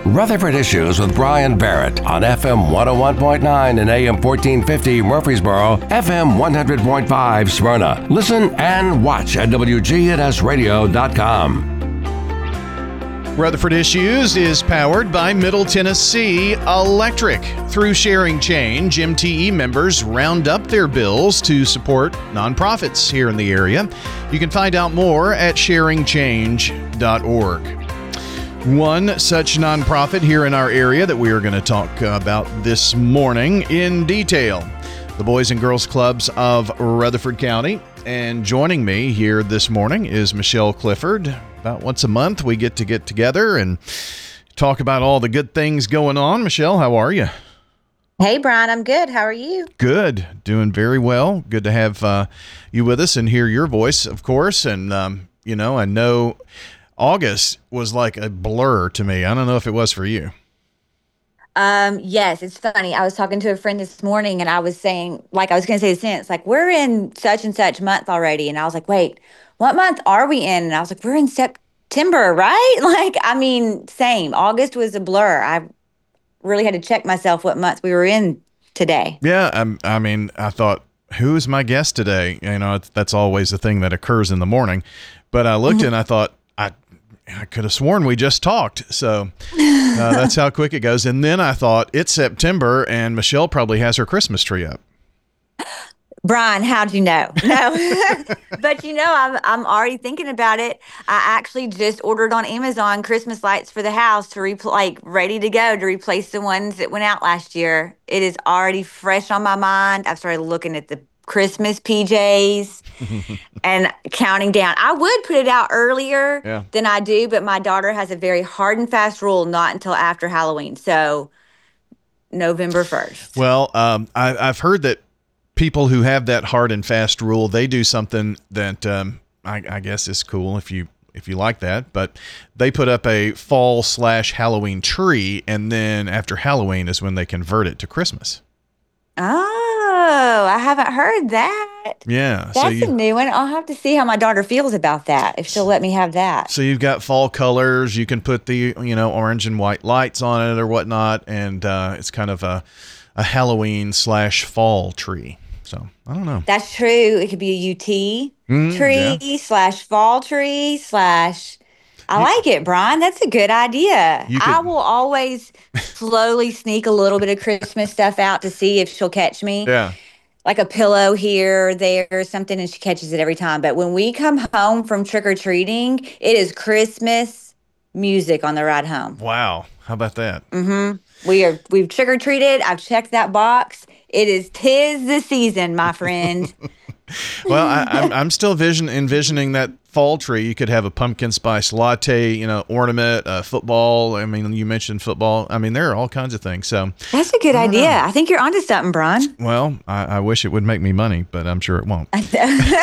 Rutherford Issues with Brian Barrett on FM 101.9 and AM 1450 Murfreesboro, FM 100.5 Smyrna. Listen and watch at WGNSradio.com. Rutherford Issues is powered by Middle Tennessee Electric. Through Sharing Change, MTE members round up their bills to support nonprofits here in the area. You can find out more at sharingchange.org. One such nonprofit here in our area that we are going to talk about this morning in detail, the Boys and Girls Clubs of Rutherford County. And joining me here this morning is Michelle Clifford. About once a month, we get together and talk about all the good things going on. Michelle, how are you? Hey, Brian, I'm good. How are you? Good. Doing very well. Good to have you with us and hear your voice, of course. And, I know August was like a blur to me. I don't know if it was for you. Yes, it's funny. I was talking to a friend this morning and I was saying, I was going to say the sentence, we're in such and such month already. And I was like, wait, what month are we in? And I was like, we're in September, right? Same. August was a blur. I really had to check myself what month we were in today. Yeah. I thought, who is my guest today? That's always the thing that occurs in the morning. But I looked and I thought, I could have sworn we just talked. So that's how quick it goes. And then I thought it's September and Michelle probably has her Christmas tree up. Brian, how'd you know? No, but I'm already thinking about it. I actually just ordered on Amazon Christmas lights for the house to ready to go to replace the ones that went out last year. It is already fresh on my mind. I've started looking at the Christmas PJs and counting down. I would put it out earlier than I do, but my daughter has a very hard and fast rule, not until after Halloween. So November 1st. Well, I've heard that people who have that hard and fast rule, they do something that I guess is cool if you like that, but they put up a fall/Halloween tree, and then after Halloween is when they convert it to Christmas. Oh, I haven't heard that. Yeah. That's a new one. I'll have to see how my daughter feels about that, if she'll let me have that. So you've got fall colors. You can put the, orange and white lights on it or whatnot, and it's kind of a Halloween/fall tree. So I don't know. That's true. It could be a UT tree/fall tree/ I like it, Brian. That's a good idea. I will always slowly sneak a little bit of Christmas stuff out to see if she'll catch me. Yeah. Like a pillow here or there or something, and she catches it every time. But when we come home from trick-or-treating, it is Christmas music on the ride home. Wow. How about that? Mm-hmm. We've trick-or-treated. I've checked that box. It is 'tis the season, my friend. Well, I'm still envisioning that fall tree. You could have a pumpkin spice latte, ornament, football. I mean, you mentioned football. I mean, there are all kinds of things. So that's a good idea. I think you're onto something, Brian. Well, I wish it would make me money, but I'm sure it won't. I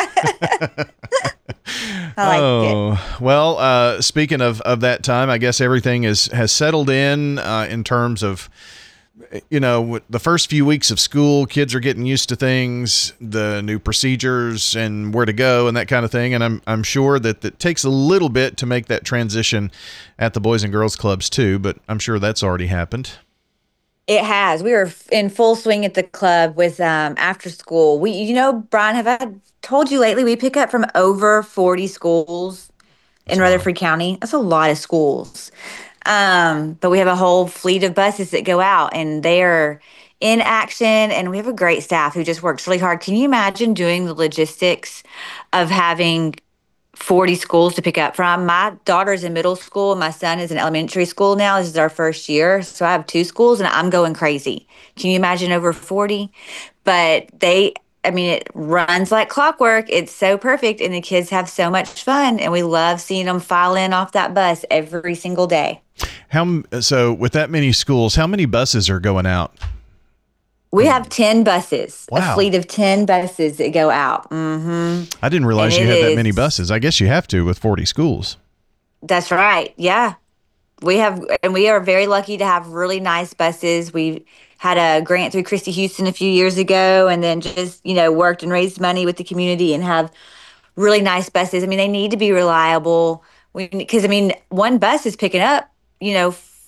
like it. Well, speaking of that time, I guess everything has settled in terms of, the first few weeks of school, kids are getting used to things, the new procedures and where to go and that kind of thing. And I'm sure that it takes a little bit to make that transition at the Boys and Girls Clubs too, but I'm sure that's already happened. It has. We were in full swing at the club with after school. Brian, have I told you lately, we pick up from over 40 schools in Rutherford County. That's a lot of schools. But we have a whole fleet of buses that go out, and they're in action, and we have a great staff who just works really hard. Can you imagine doing the logistics of having 40 schools to pick up from? My daughter's in middle school, and my son is in elementary school now. This is our first year, so I have 2 schools, and I'm going crazy. Can you imagine over 40? But it runs like clockwork. It's so perfect, and the kids have so much fun, and we love seeing them file in off that bus every single day. So with that many schools, how many buses are going out? We have 10 buses, Wow. A fleet of 10 buses that go out. Mm-hmm. I didn't realize you had that many buses. I guess you have to with 40 schools. That's right. Yeah. We are very lucky to have really nice buses. We had a grant through Christy Houston a few years ago, and then just, worked and raised money with the community and have really nice buses. They need to be reliable. Because one bus is picking up,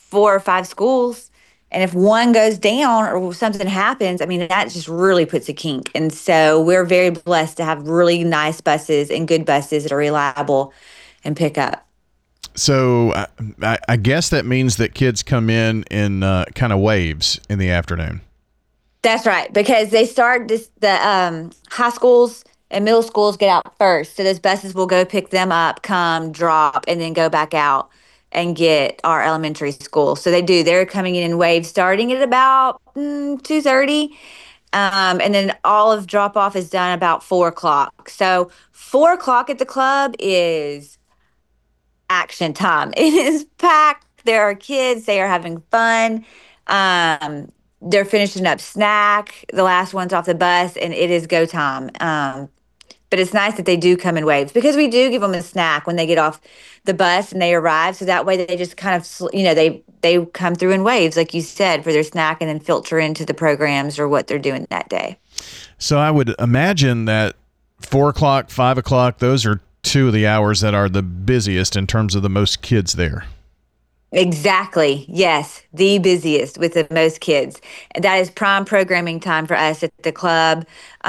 4 or 5 schools. And if one goes down or something happens, I mean, that just really puts a kink. And so we're very blessed to have really nice buses and good buses that are reliable and pick up. So I guess that means that kids come in kind of waves in the afternoon. That's right, because they start the high schools and middle schools get out first. So those buses will go pick them up, come, drop, and then go back out and get our elementary school. So they do. They're coming in waves starting at about 2:30. And then all of drop off is done about 4 o'clock. So 4 o'clock at the club is action time. It is packed. There are kids. They are having fun. They're finishing up snack. The last one's off the bus, and it is go time. But it's nice that they do come in waves because we do give them a snack when they get off the bus and they arrive. So that way they just kind of, they come through in waves, like you said, for their snack and then filter into the programs or what they're doing that day. So I would imagine that 4 o'clock, 5 o'clock, those are two of the hours that are the busiest in terms of the most kids there. Exactly. Yes. The busiest with the most kids. That is prime programming time for us at the club.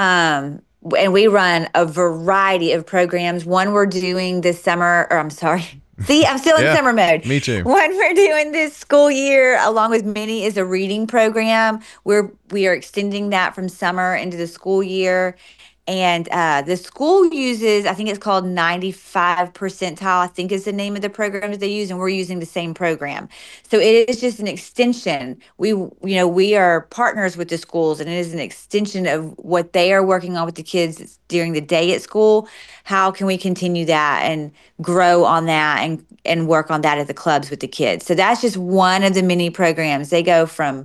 And we run a variety of programs. One we're doing this summer, or I'm sorry. See, I'm still in summer mode. Me too. One we're doing this school year, along with many, is a reading program. We are extending that from summer into the school year. And the school uses, I think it's called 95 percentile, I think is the name of the program that they use, and we're using the same program. So it is just an extension. We are partners with the schools, and it is an extension of what they are working on with the kids during the day at school. How can we continue that and grow on that and work on that at the clubs with the kids? So that's just one of the many programs. They go from,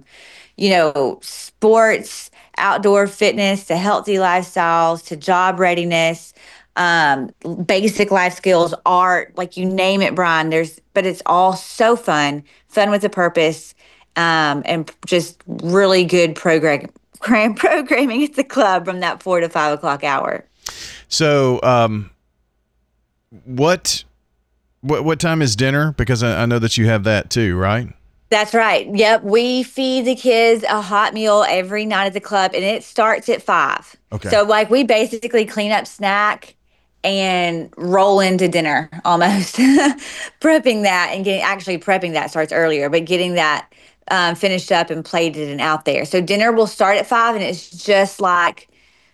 sports, outdoor fitness, to healthy lifestyles, to job readiness, basic life skills, art, like you name it, Brian. But it's all so fun with a purpose, and just really good programming at the club from that 4 to 5 o'clock hour. So, what time is dinner? Because I know that you have that too, right? That's right. Yep. We feed the kids a hot meal every night at the club, and it starts at 5. Okay. So we basically clean up snack and roll into dinner almost. Prepping that starts earlier, but getting that finished up and plated and out there. So dinner will start at 5, and it's just like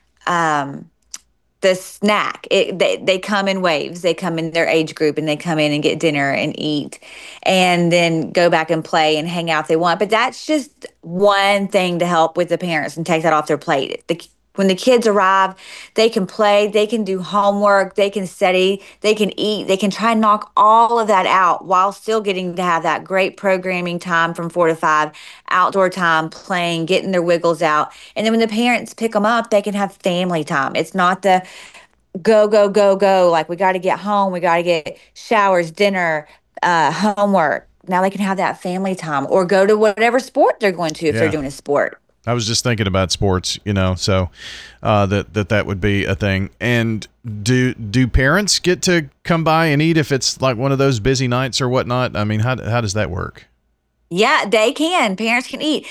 the snack. They come in waves. They come in their age group, and they come in and get dinner and eat, and then go back and play and hang out if they want. But that's just one thing to help with the parents and take that off their plate. When the kids arrive, they can play, they can do homework, they can study, they can eat, they can try and knock all of that out while still getting to have that great programming time from 4 to 5, outdoor time, playing, getting their wiggles out. And then when the parents pick them up, they can have family time. It's not the go, go, go, go, like we got to get home, we got to get showers, dinner, homework. Now they can have that family time or go to whatever sport they're going to if they're doing a sport. I was just thinking about sports, so that would be a thing. And do parents get to come by and eat if it's like one of those busy nights or whatnot? I mean, how does that work? Yeah, they can. Parents can eat.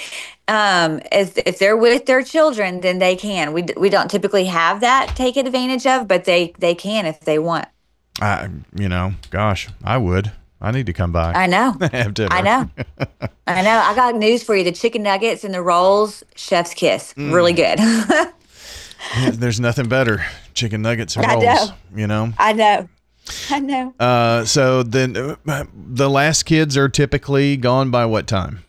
If they're with their children, then they can. We don't typically have that taken advantage of, but they can if they want. Gosh, I would. I need to come by. I know. Have dinner. I know. I got news for you. The chicken nuggets and the rolls, chef's kiss. Really good. Yeah, there's nothing better. Chicken nuggets and rolls. I know. So then the last kids are typically gone by what time?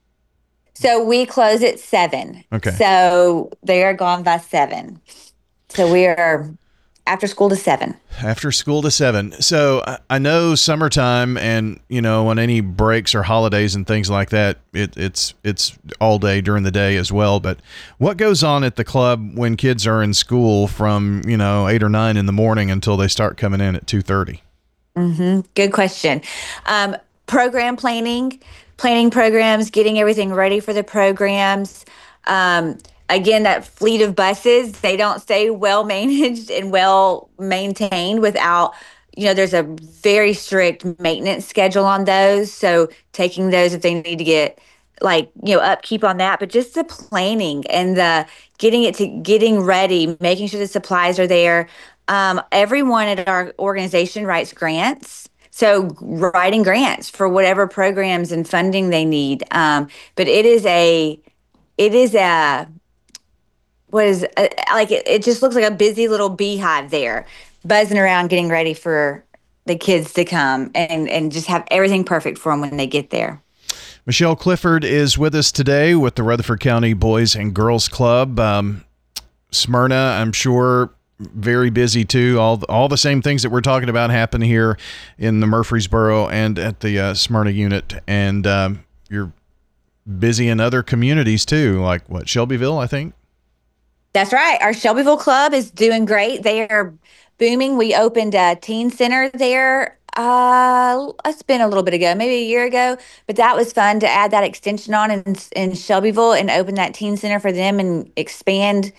So we close at 7. Okay. So they are gone by 7. So we are after school to 7. After school to 7. So I know summertime and, on any breaks or holidays and things like that, it's all day during the day as well. But what goes on at the club when kids are in school from, 8 or 9 in the morning until they start coming in at 2:30? Mm-hmm. Good question. Program planning programs, getting everything ready for the programs. Again, that fleet of buses, they don't stay well managed and well maintained without, there's a very strict maintenance schedule on those. So taking those if they need to get upkeep on that, but just the planning and the getting ready, making sure the supplies are there. Everyone at our organization writes grants. So writing grants for whatever programs and funding they need. But it is it just looks like a busy little beehive there, buzzing around, getting ready for the kids to come and just have everything perfect for them when they get there. Michelle Clifford is with us today with the Rutherford County Boys and Girls Club. Smyrna, I'm sure, very busy too. All the same things that we're talking about happen here in the Murfreesboro and at the Smyrna unit. And you're busy in other communities too, like Shelbyville, I think? That's right. Our Shelbyville club is doing great. They are booming. We opened a teen center there. It's been a little bit ago, maybe a year ago, but that was fun to add that extension on in Shelbyville and open that teen center for them and expand,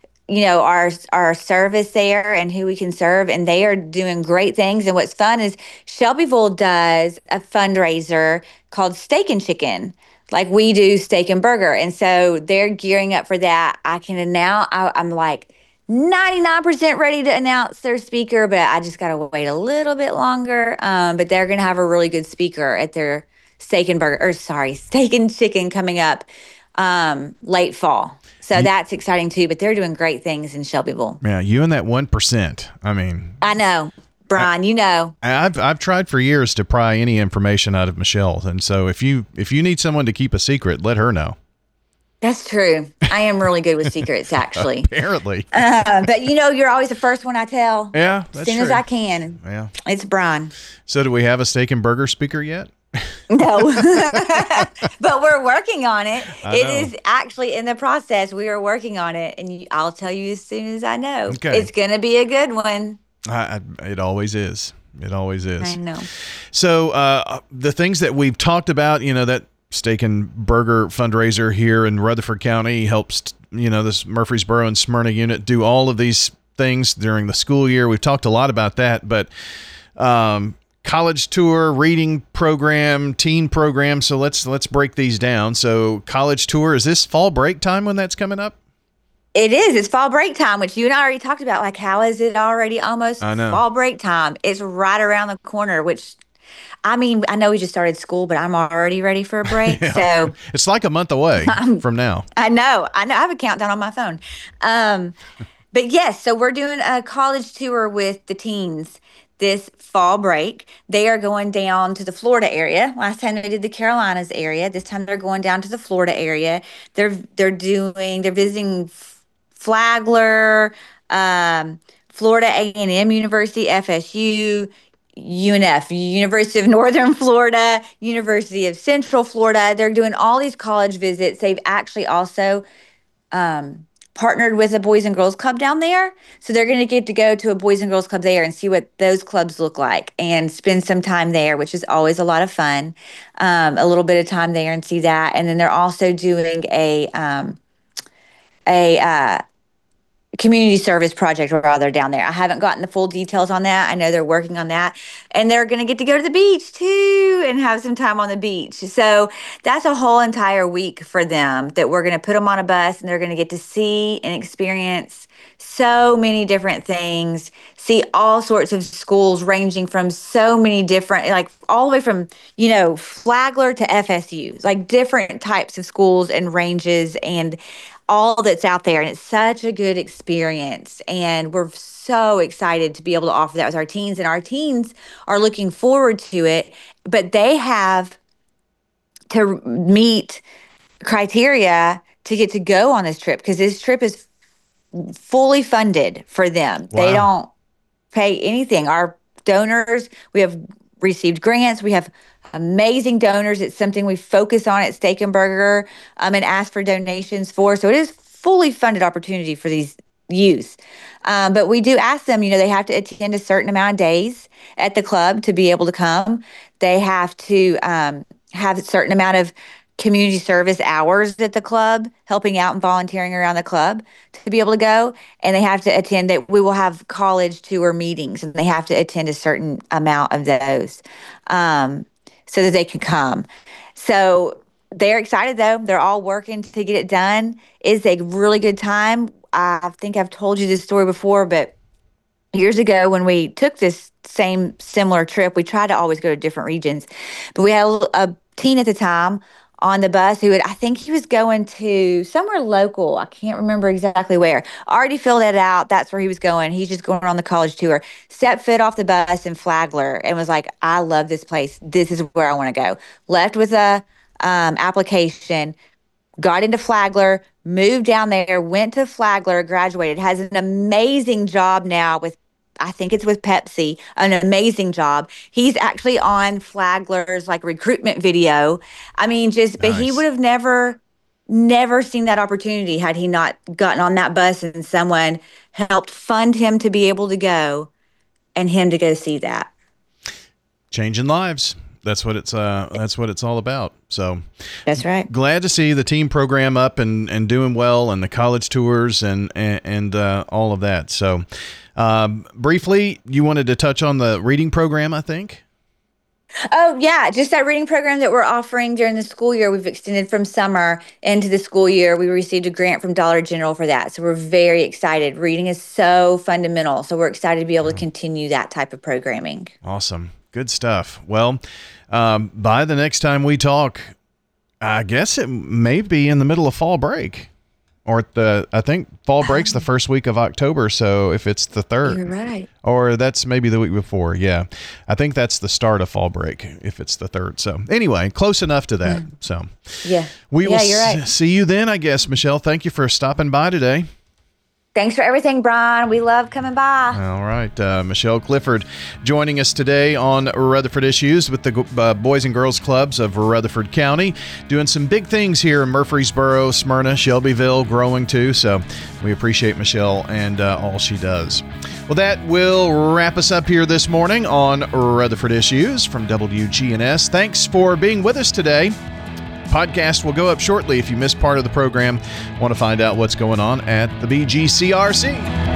our service there and who we can serve. And they are doing great things. And what's fun is Shelbyville does a fundraiser called Steak and Chicken. Like we do steak and burger. And so they're gearing up for that. I'm like 99% ready to announce their speaker, but I just got to wait a little bit longer. But they're going to have a really good speaker at their steak and chicken coming up late fall. So that's exciting too, but they're doing great things in Shelbyville. Yeah, you and that 1%. I mean, I know. Brian, I've tried for years to pry any information out of Michelle, and so if you need someone to keep a secret, let her know. That's true. I am really good with secrets, actually. Apparently. But you're always the first one I tell. Yeah, that's as soon true. as I can. Yeah, it's Brian. So do we have a steak and burger speaker yet? No, but we're working on it. It is actually in the process. We are working on it, and I'll tell you as soon as I know. Okay. It's going to be a good one. It always is. It always is. I know. So the things that we've talked about, that steak and burger fundraiser here in Rutherford County helps, this Murfreesboro and Smyrna unit do all of these things during the school year. We've talked a lot about that, but college tour, reading program, teen program. So let's break these down. So college tour, is this fall break time when that's coming up? It is. It's fall break time, which you and I already talked about. Like, how is it already almost fall break time? It's right around the corner, which, I know we just started school, but I'm already ready for a break. Yeah. So it's like a month away from now. I know. I have a countdown on my phone. But yes, so we're doing a college tour with the teens this fall break. They are going down to the Florida area. Last time they did the Carolinas area. This time they're going down to the Florida area. They're visiting Flagler, Florida A&M University, FSU, UNF, University of Northern Florida, University of Central Florida. They're doing all these college visits. They've actually also partnered with a Boys and Girls Club down there. So they're going to get to go to a Boys and Girls Club there and see what those clubs look like and spend some time there, which is always a lot of fun. A little bit of time there and see that. And then they're also doing a community service project while they're down there. I haven't gotten the full details on that. I know they're working on that. And they're going to get to go to the beach too and have some time on the beach. So that's a whole entire week for them that we're going to put them on a bus and they're going to get to see and experience so many different things, see all sorts of schools ranging from so many different, like all the way from, Flagler to FSU, like different types of schools and ranges and all that's out there. And it's such a good experience. And we're so excited to be able to offer that with our teens. And our teens are looking forward to it, but they have to meet criteria to get to go on this trip because this trip is fully funded for them. Wow. They don't pay anything. Our donors, we have received grants. We have amazing donors. It's something we focus on at Steak and Burger and ask for donations for. So it is fully funded opportunity for these youth. But we do ask them, they have to attend a certain amount of days at the club to be able to come. They have to have a certain amount of community service hours at the club, helping out and volunteering around the club to be able to go. And they have to attend that. We will have college tour meetings and they have to attend a certain amount of those so that they can come. So they're excited though. They're all working to get it done. It's a really good time. I think I've told you this story before, but years ago when we took this similar trip, we tried to always go to different regions, but we had a teen at the time on the bus I think he was going to somewhere local. I can't remember exactly where. Already filled it out. That's where he was going. He's just going on the college tour. Stepped foot off the bus in Flagler and was like, I love this place. This is where I want to go. Left with a application, got into Flagler, moved down there, went to Flagler, graduated, has an amazing job now I think it's with Pepsi, an amazing job. He's actually on Flagler's like recruitment video. I mean, but he would have never seen that opportunity had he not gotten on that bus and someone helped fund him to be able to go and him to go see that. Changing lives. That's what it's all about. So that's right. Glad to see the team program up and doing well, and the college tours and all of that. So briefly, you wanted to touch on the reading program, I think. Oh yeah, just that reading program that we're offering during the school year. We've extended from summer into the school year. We received a grant from Dollar General for that. So we're very excited. Reading is so fundamental. So we're excited to be able to continue that type of programming. Awesome. Good stuff. Well, by the next time we talk, I guess it may be in the middle of fall break, or I think fall break's the first week of October. So if it's the 3rd, you're right. Or that's maybe the week before. Yeah, I think that's the start of fall break if it's the 3rd. So anyway, close enough to that. So yeah, we will you're right. see you then, I guess. Michelle, thank you for stopping by today. Thanks for everything, Brian. We love coming by. All right. Michelle Clifford joining us today on Rutherford Issues with the Boys and Girls Clubs of Rutherford County, doing some big things here in Murfreesboro, Smyrna, Shelbyville, growing too. So we appreciate Michelle and all she does. Well, that will wrap us up here this morning on Rutherford Issues from WGNS. Thanks for being with us today. Podcast will go up shortly if you missed part of the program. Want to find out what's going on at the BGCRC.